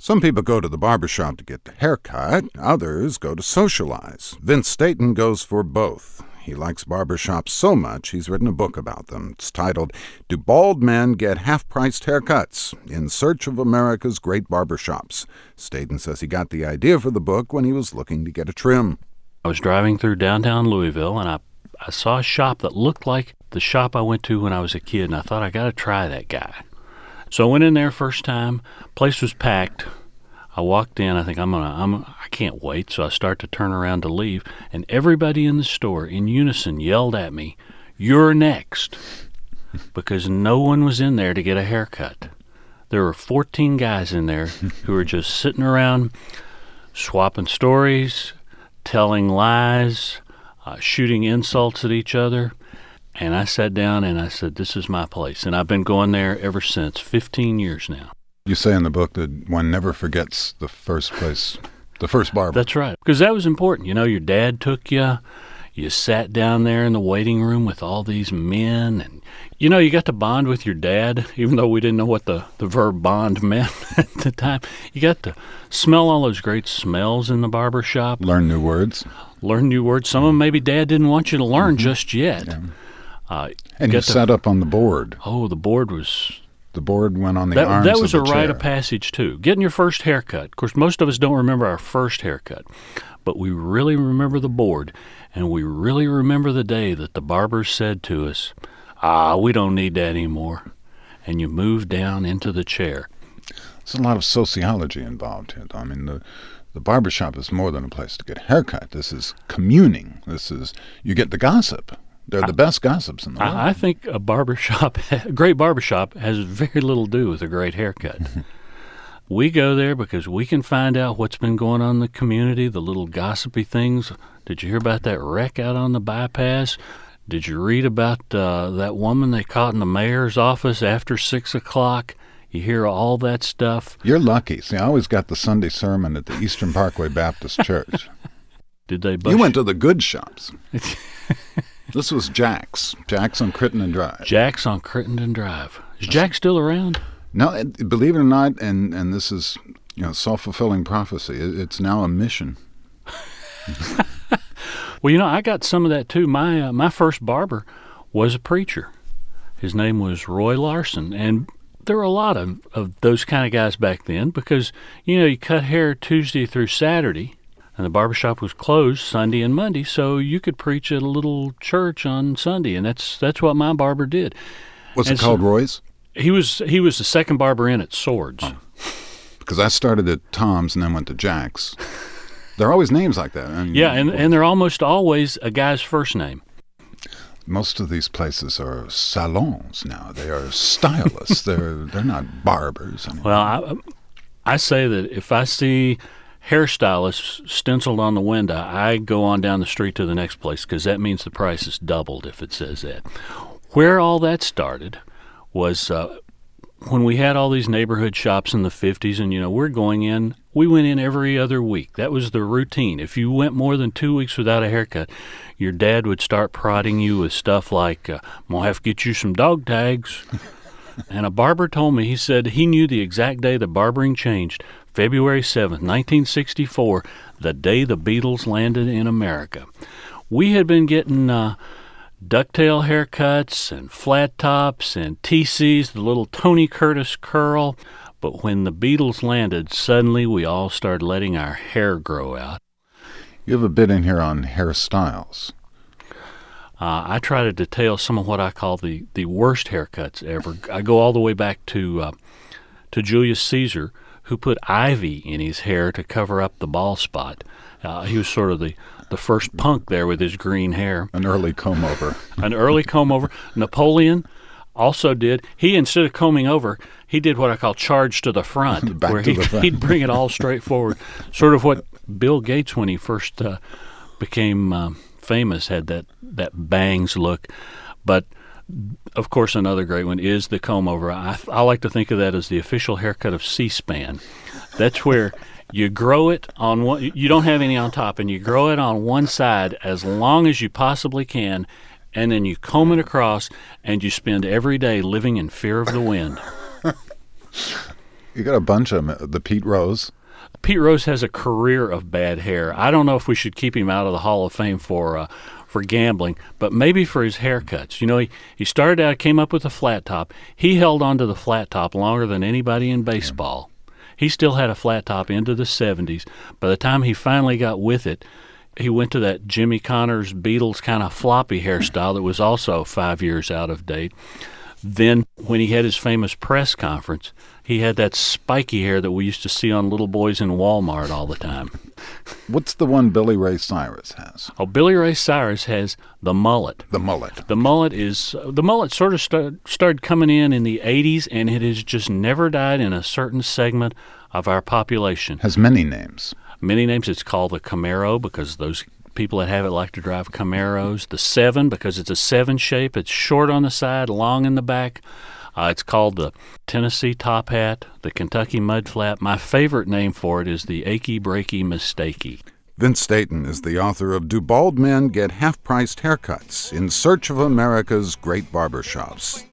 Some people go to the barbershop to get the haircut, others go to socialize. Vince Staten goes for both. He likes barbershops so much he's written a book about them. It's titled, Do Bald Men Get Half-Priced Haircuts? In Search of America's Great Barbershops. Staten says he got the idea for the book when he was looking to get a trim. I was driving through downtown Louisville, and I saw a shop that looked like the shop I went to when I was a kid, and I thought, I got to try that guy. So I went in there first time. Place was packed. I walked in. I think I can't wait. So I start to turn around to leave, and everybody in the store in unison yelled at me, "You're next," because no one was in there to get a haircut. There were 14 guys in there who were just sitting around, swapping stories, telling lies, shooting insults at each other. And I sat down and I said, this is my place. And I've been going there ever since, 15 years now. You say in the book that one never forgets the first place, the first barber. That's right. Because that was important. You know, your dad took you. You sat down there in the waiting room with all these men. And, you know, you got to bond with your dad, even though we didn't know what the verb bond meant at the time. You got to smell all those great smells in the barber shop. Learn new words. Some of them maybe Dad didn't want you to learn just yet. Yeah. And you sat up on the board. Oh, the board was... The board went on the arms of the chair. That was a rite of passage, too. Getting your first haircut. Of course, most of us don't remember our first haircut, but we really remember the board, and we really remember the day that the barber said to us, we don't need that anymore, and you moved down into the chair. There's a lot of sociology involved here. I mean, the barbershop is more than a place to get a haircut. This is communing. You get the gossip. They're the best gossips in the world. I think a great barbershop, has very little to do with a great haircut. We go there because we can find out what's been going on in the community, the little gossipy things. Did you hear about that wreck out on the bypass? Did you read about that woman they caught in the mayor's office after 6 o'clock? You hear all that stuff. You're lucky. See, I always got the Sunday sermon at the Eastern Parkway Baptist Church. Did they You went to the good shops. This was Jack's on Crittenden Drive. Jack's on Crittenden Drive. Is Jack still around? No, believe it or not, and this is self-fulfilling prophecy. It's now a mission. Well, I got some of that too. My first barber was a preacher. His name was Roy Larson, and there were a lot of those kind of guys back then because you cut hair Tuesday through Saturday. And the barbershop was closed Sunday and Monday, so you could preach at a little church on Sunday, and that's what my barber did. Was it called Roy's? He was the second barber in at Swords. Oh. Because I started at Tom's and then went to Jack's. There are always names like that. And they're almost always a guy's first name. Most of these places are salons now. They are stylists. they're not barbers anymore. Well, I say that if I see hairstylist stenciled on the window, I go on down the street to the next place because that means the price is doubled if it says that. Where all that started was when we had all these neighborhood shops in the 50s, and we went in every other week. That was the routine. If you went more than 2 weeks without a haircut, your dad would start prodding you with stuff like, I'm going to have to get you some dog tags. And a barber told me, he said he knew the exact day the barbering changed, February 7th, 1964, the day the Beatles landed in America. We had been getting ducktail haircuts and flat tops and TCs, the little Tony Curtis curl. But when the Beatles landed, suddenly we all started letting our hair grow out. You have a bit in here on hairstyles. I try to detail some of what I call the worst haircuts ever. I go all the way back to Julius Caesar, who put ivy in his hair to cover up the bald spot. He was sort of the first punk there with his green hair. An early comb-over. Napoleon also did. He, instead of combing over, he did what I call charge to the front, where he'd bring it all straight forward. Sort of what Bill Gates, when he first became famous, had that bangs look. But of course, another great one is the comb over. I like to think of that as the official haircut of C-SPAN. That's where you grow it on one. You don't have any on top, and you grow it on one side as long as you possibly can, and then you comb it across, and you spend every day living in fear of the wind. You got a bunch of them. The Pete Rose. Pete Rose has a career of bad hair. I don't know if we should keep him out of the Hall of Fame for gambling, but maybe for his haircuts. You know, he started out, came up with a flat top. He held on to the flat top longer than anybody in baseball. He still had a flat top into the 70s. By the time he finally got with it, he went to that Jimmy Connors Beatles kind of floppy hairstyle that was also 5 years out of date. Then, when he had his famous press conference, he had that spiky hair that we used to see on little boys in Walmart all the time. What's the one Billy Ray Cyrus has? Oh, Billy Ray Cyrus has the mullet. The mullet. The mullet sort of started coming in the 80s, and it has just never died in a certain segment of our population. Has many names. Many names. It's called the Camaro because those people that have it like to drive Camaros. The 7 because it's a 7 shape. It's short on the side, long in the back. It's called the Tennessee top hat, the Kentucky mudflap. My favorite name for it is the achy breaky mistakey. Vince Staten is the author of Do Bald Men Get Half-Priced Haircuts? In Search of America's Great Barbershops.